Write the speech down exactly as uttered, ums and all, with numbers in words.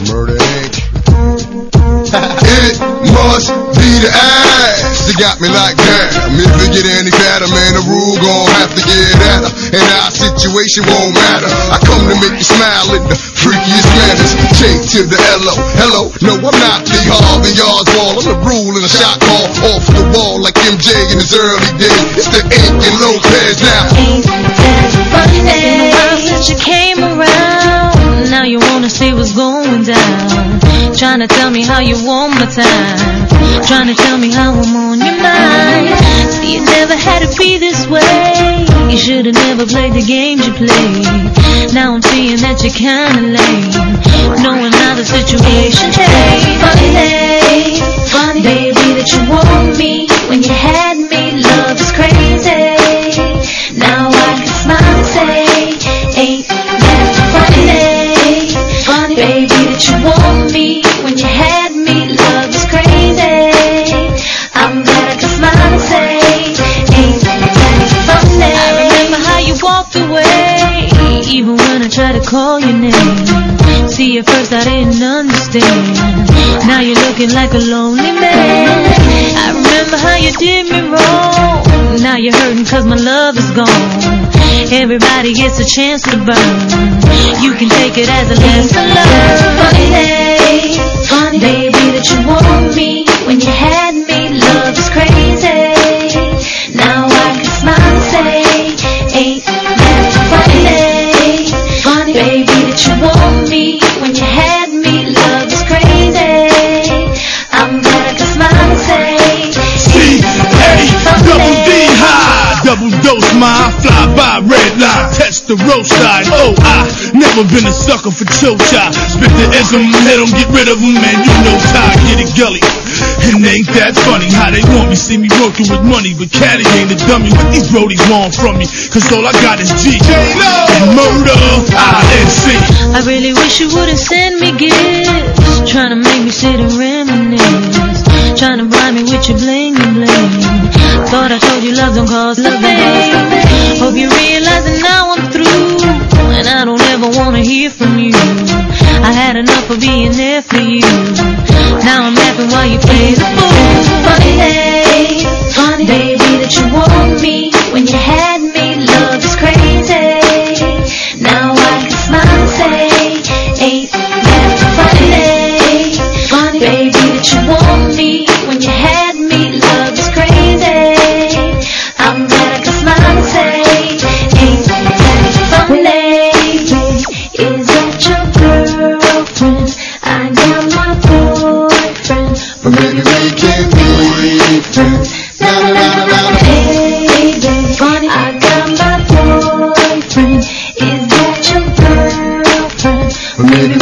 Murder Incorporated. It must be the ass that got me like that. If it get any better, man, the rule gon' have to get at her. And our situation won't matter. I come to make you smile in the freakiest manners. J to the L O, hello. No, I'm not Lee Harvey Oswald. I'm the rule and a shot call off the wall like M J in his early days. It's the Ink and Lopez now. Ain't that funny? It's been a while since you came around. Now you wanna see what's going down. Trying to tell me how you want my time. Trying to tell me how I'm on your mind. See, you never had to be this way. You should've never played the games you played. Now I'm seeing that you're kinda lame, knowing how the situation changed. Funny, funny, baby, that you want me when you had me. Love is crazy. Now I can smile and say, ain't that funny? Funny, baby, that you want me when you had me. Love is crazy. I'm glad I can smile and say, ain't that funny? I remember how you walked away, even when I tried to call your name. See, at first I didn't understand. Now you're looking like a lonely man. I remember how you did me wrong. Now you're hurting cause my love is gone. Everybody gets a chance to burn. You can take it as a lesson learned. Funny, funny, baby, that you want me when you had me. Love is crazy. Now I can smile and say, ain't that funny? Funny, baby, that you want me when you had me. Love is crazy. I'm glad I can smile and say, C A double D high, double dose my fly by red line, test the road side. Oh, I never been a sucker for chill child. Spit the ism, hit 'em, get rid of 'em, man. You know Ty, get it gully. And ain't that funny how they want me, see me working with money, but Caddy ain't a dummy. What these brodies want from me, cause all I got is G and murder, I N C. I really wish you wouldn't send me gifts, trying to make me sit and reminisce, trying to bribe me with your bling and bling. Thought I told you love don't cost a thing. Hope you realize that now I'm through, and I don't ever wanna hear from you. I had enough of being there for you. Now I'm laughing while you play the fool. Funny, funny, baby, that you want me when you had me. Love is crazy. Now I can smile and say, ain't that funny? Funny, baby, that you want me when you had me. Love is crazy. I'm glad I can smile and say, ain't that funny? Is that your girlfriend? I got my boyfriend, but maybe we can be friends. Na na na na na. Baby, funny, I got my boyfriend. Is that your girlfriend? But maybe